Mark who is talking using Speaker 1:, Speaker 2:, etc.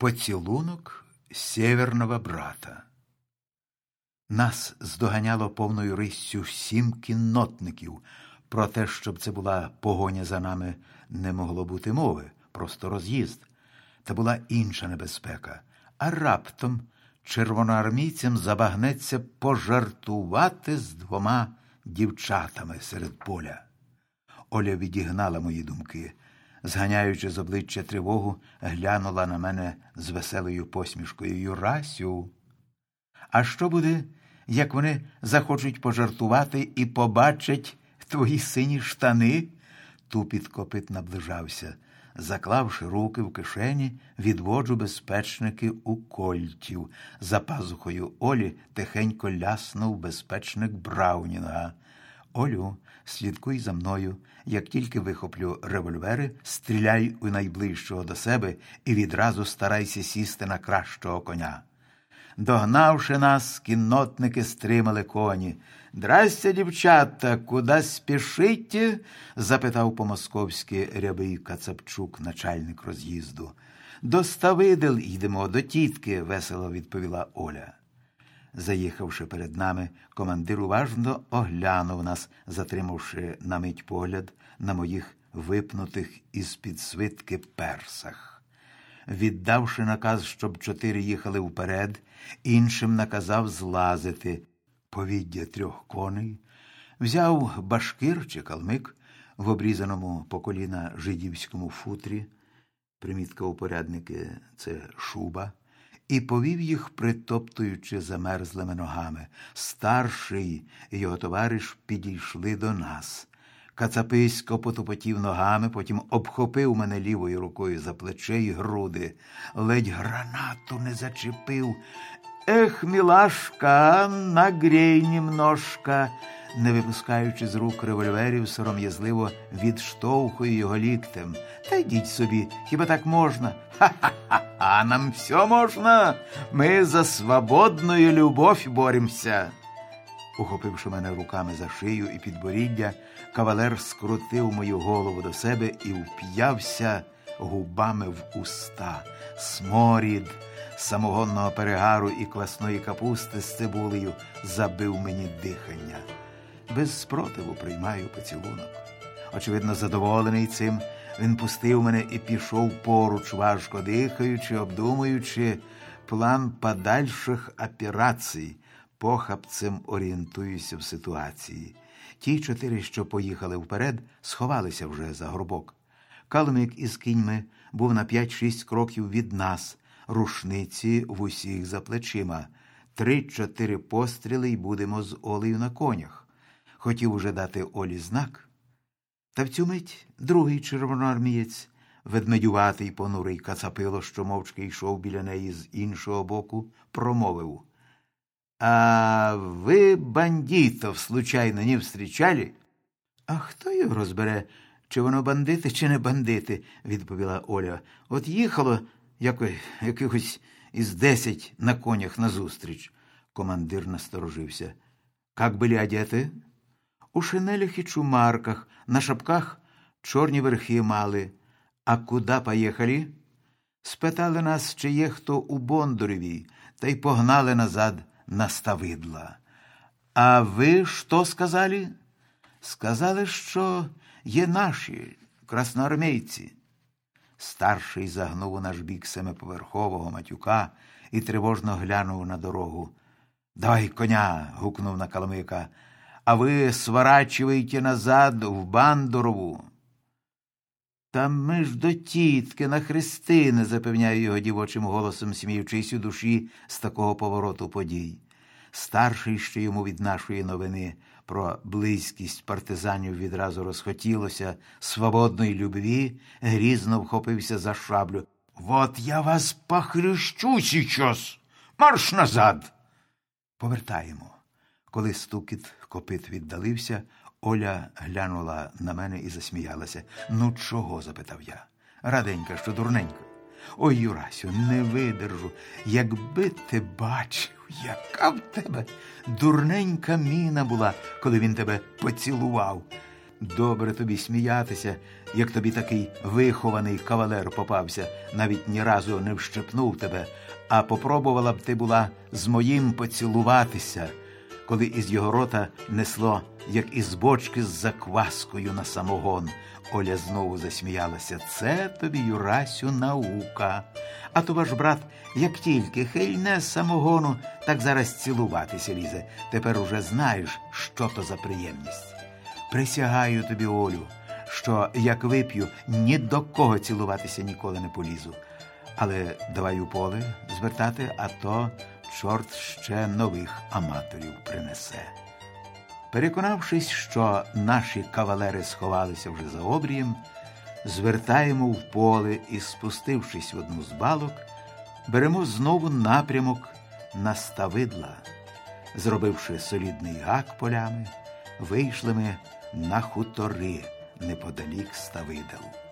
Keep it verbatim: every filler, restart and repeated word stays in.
Speaker 1: Поцілунок сєверного брата. Нас здоганяло повною риссю сім кіннотників. Про те, щоб це була погоня за нами, не могло бути мови, просто роз'їзд. Та була інша небезпека. А раптом червоноармійцям забагнеться пожартувати з двома дівчатами серед поля. Оля відігнала мої думки. Зганяючи з обличчя тривогу, глянула на мене з веселою посмішкою. «Юрасю, а що буде, як вони захочуть пожартувати і побачать твої сині штани?» Тупіт копит наближався. Заклавши руки в кишені, відводжу безпечники у кольтів. За пазухою Олі тихенько ляснув безпечник Браунінга. «Олю, слідкуй за мною. Як тільки вихоплю револьвери, стріляй у найближчого до себе і відразу старайся сісти на кращого коня». Догнавши нас, кіннотники стримали коні. «Здрастя, дівчата, куди спішите?» – запитав по-московськи рябий Кацапчук, начальник роз'їзду. «До Ставидел йдемо, до тітки», – весело відповіла Оля. Заїхавши перед нами, командир уважно оглянув нас, затримавши на мить погляд на моїх випнутих із-під свитки персах. Віддавши наказ, щоб чотири їхали вперед, іншим наказав злазити. Повіддя трьох коней, взяв башкир чи калмик в обрізаному по коліна жидівському футрі, примітка упорядники – це шуба, і повів їх, притоптуючи замерзлими ногами. Старший і його товариш підійшли до нас. Кацаписько потупотів ногами, потім обхопив мене лівою рукою за плече й груди. Ледь гранату не зачепив. «Ех, мілашка, нагрій німножка!» Не випускаючи з рук револьверів, сором'язливо відштовхує його ліктем. «Та йдіть собі, хіба так можна?» «Ха-ха-ха, нам все можна! Ми за свободную любов боремся!» Ухопивши мене руками за шию і підборіддя, кавалер скрутив мою голову до себе і вп'явся губами в уста. Сморід самогонного перегару і квасної капусти з цибулею забив мені дихання. Без спротиву приймаю поцілунок. Очевидно, задоволений цим, він пустив мене і пішов поруч, важко дихаючи, обдумуючи план подальших операцій. Похапцем орієнтуюся в ситуації. Ті чотири, що поїхали вперед, сховалися вже за горбок. Калмик із кіньми був на п'ять-шість кроків від нас, рушниці в усіх за плечима. Три-чотири постріли й будемо з Олею на конях. Хотів уже дати Олі знак. Та в цю мить другий червоноармієць, ведмедюватий понурий Кацапило, що мовчки йшов біля неї з іншого боку, промовив: «А ви бандитів, случайно, не встрічали?» «А хто його розбере, чи воно бандити, чи не бандити?» – відповіла Оля. «От їхало яко, якихось із десять на конях назустріч». Командир насторожився. «Как були одети?» «У шинелях і чумарках, на шапках чорні верхи мали». «А куди поїхали?» «Спитали нас, чи є хто у Бондареві, та й погнали назад на Ставидла». «А ви що сказали?» «Сказали, що є наші, красноармійці». Старший загнув у наш бік семиповерхового матюка і тривожно глянув на дорогу. «Давай коня!» – гукнув на калмика. «А ви сворачивайте назад в Бандорову». «Та ми ж до тітки на хрестини», – запевняє його дівочим голосом, сміючись у душі з такого повороту подій. Старший, що йому від нашої новини про близькість партизанів відразу розхотілося свободної любві, грізно вхопився за шаблю. «Вот я вас похрещу сейчас! Марш назад!» Повертаємо. Коли стукіт копит віддалився, Оля глянула на мене і засміялася. «Ну чого?» – запитав я. «Раденька, що дурненька». «Ой, Юрасю, не видержу. Якби ти бачив, яка в тебе дурненька міна була, коли він тебе поцілував. добре тобі сміятися, як тобі такий вихований кавалер попався, навіть ні разу не вщепнув тебе, а попробувала б ти була з моїм поцілуватися, коли із його рота несло, як із бочки з закваскою на самогон. Оля знову засміялася. Це тобі, Юрасю, наука. А то ваш брат, як тільки хильне з самогону, так зараз цілуватися лізе. Тепер уже знаєш, що то за приємність. Присягаю тобі, Олю, що як вип'ю, ні до кого цілуватися ніколи не полізу. Але давай у поле звертати, а то чорт ще нових аматорів принесе. Переконавшись, що наші кавалери сховалися вже за обрієм, звертаємо в поле і, спустившись в одну з балок, беремо знову напрямок на Ставидла. Зробивши солідний гак полями, вийшли ми на хутори неподалік Ставидел.